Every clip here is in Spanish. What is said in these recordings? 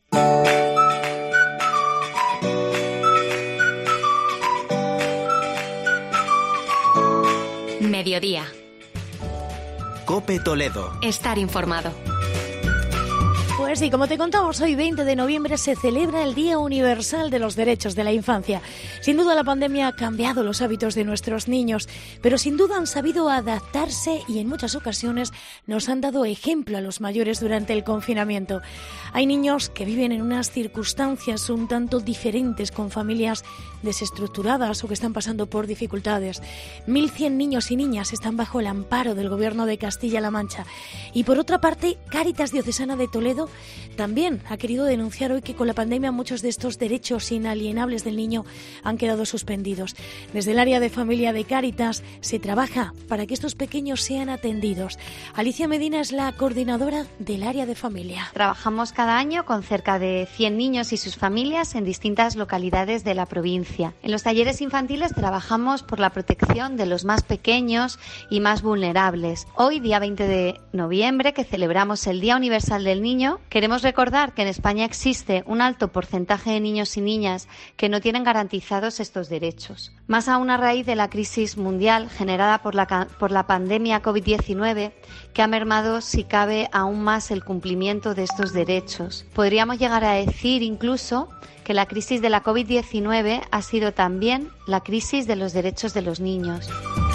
Mediodía. COPE Toledo. Estar informado. Pues sí, como te contamos, hoy 20 de noviembre se celebra el Día Universal de los Derechos de la Infancia. Sin duda la pandemia ha cambiado los hábitos de nuestros niños, pero sin duda han sabido adaptarse y en muchas ocasiones nos han dado ejemplo a los mayores durante el confinamiento. Hay niños que viven en unas circunstancias un tanto diferentes, con familias desestructuradas o que están pasando por dificultades. 1.100 niños y niñas están bajo el amparo del Gobierno de Castilla-La Mancha. Y por otra parte, Cáritas Diocesana de Toledo también ha querido denunciar hoy que con la pandemia muchos de estos derechos inalienables del niño han quedado suspendidos. Desde el área de familia de Cáritas se trabaja para que estos pequeños sean atendidos. Alicia Medina es la coordinadora del área de familia. Trabajamos cada año con cerca de 100 niños y sus familias en distintas localidades de la provincia. En los talleres infantiles trabajamos por la protección de los más pequeños y más vulnerables. Hoy, día 20 de noviembre, que celebramos el Día Universal del Niño, queremos recordar que en España existe un alto porcentaje de niños y niñas que no tienen garantizados estos derechos. Más aún a raíz de la crisis mundial generada por la pandemia COVID-19, que ha mermado, si cabe, aún más el cumplimiento de estos derechos. Podríamos llegar a decir incluso que la crisis de la COVID-19 ha sido también la crisis de los derechos de los niños.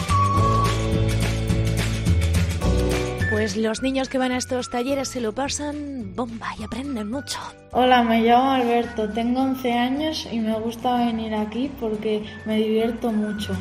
Pues los niños que van a estos talleres se lo pasan bomba y aprenden mucho. Hola, me llamo Alberto, tengo 11 años y me gusta venir aquí porque me divierto mucho.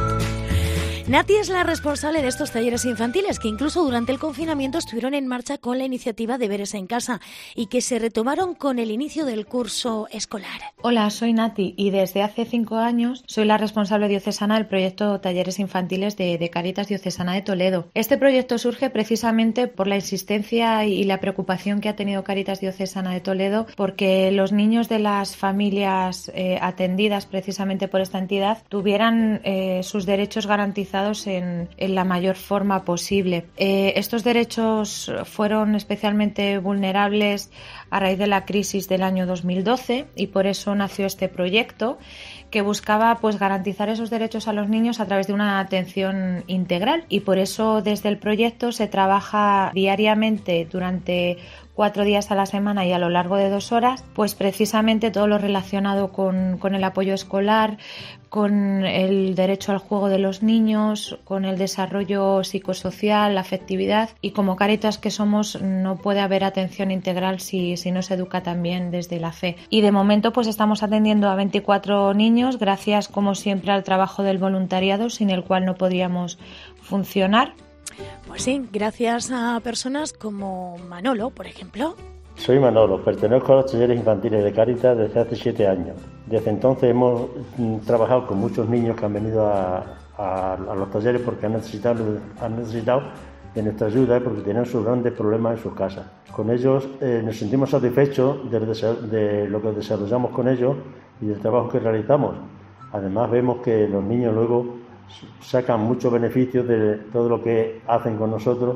Nati es la responsable de estos talleres infantiles que incluso durante el confinamiento estuvieron en marcha con la iniciativa Deberes en Casa y que se retomaron con el inicio del curso escolar. Hola, soy Nati y desde hace 5 años soy la responsable diocesana del proyecto Talleres Infantiles de Cáritas Diocesana de Toledo. Este proyecto surge precisamente por la insistencia y la preocupación que ha tenido Cáritas Diocesana de Toledo porque los niños de las familias atendidas precisamente por esta entidad tuvieran sus derechos garantizados en la mayor forma posible. Estos derechos fueron especialmente vulnerables a raíz de la crisis del año 2012 y por eso nació este proyecto que buscaba garantizar esos derechos a los niños a través de una atención integral y por eso desde el proyecto se trabaja diariamente durante 4 días a la semana y a lo largo de 2 horas, pues precisamente todo lo relacionado con el apoyo escolar, con el derecho al juego de los niños, con el desarrollo psicosocial, la afectividad y como Cáritas que somos no puede haber atención integral si no se educa también desde la fe. Y de momento pues estamos atendiendo a 24 niños gracias como siempre al trabajo del voluntariado sin el cual no podríamos funcionar. Pues sí, gracias a personas como Manolo, por ejemplo. Soy Manolo, pertenezco a los talleres infantiles de Cáritas desde hace 7 años. Desde entonces hemos trabajado con muchos niños que han venido a los talleres porque han necesitado de nuestra ayuda porque tenían sus grandes problemas en sus casas. Con ellos nos sentimos satisfechos de lo que desarrollamos con ellos y del trabajo que realizamos. Además vemos que los niños luego sacan muchos beneficios de todo lo que hacen con nosotros.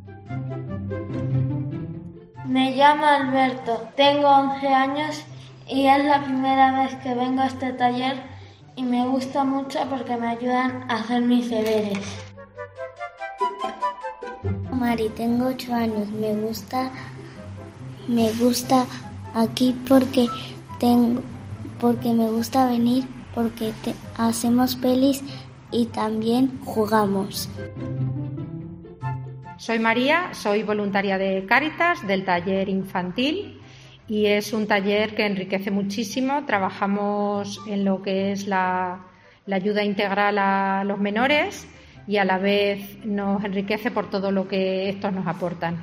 Me llamo Alberto, tengo 11 años y es la primera vez que vengo a este taller y me gusta mucho porque me ayudan a hacer mis deberes. Mari, tengo 8 años, me gusta aquí porque me gusta venir, porque hacemos pelis y también jugamos. Soy María, soy voluntaria de Cáritas, del taller infantil y es un taller que enriquece muchísimo. Trabajamos en lo que es la ayuda integral a los menores y a la vez nos enriquece por todo lo que estos nos aportan.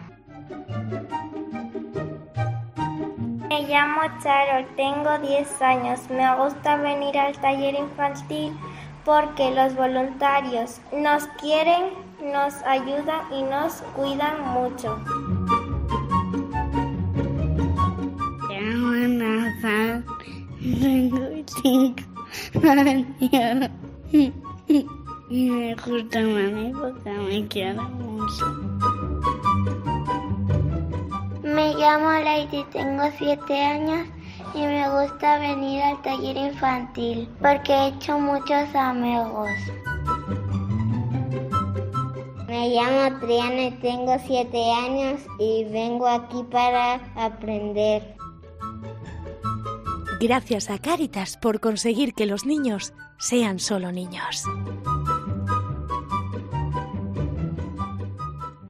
Me llamo Charo, tengo 10 años. Me gusta venir al taller infantil porque los voluntarios nos quieren, nos ayudan y nos cuidan mucho. Me llamo Nathan, tengo 5 años y me gusta Mami porque me quiere mucho. Me llamo Lady, tengo 7 años y me gusta venir al taller infantil porque he hecho muchos amigos. Me llamo Triana, tengo 7 años y vengo aquí para aprender. Gracias a Cáritas por conseguir que los niños sean solo niños.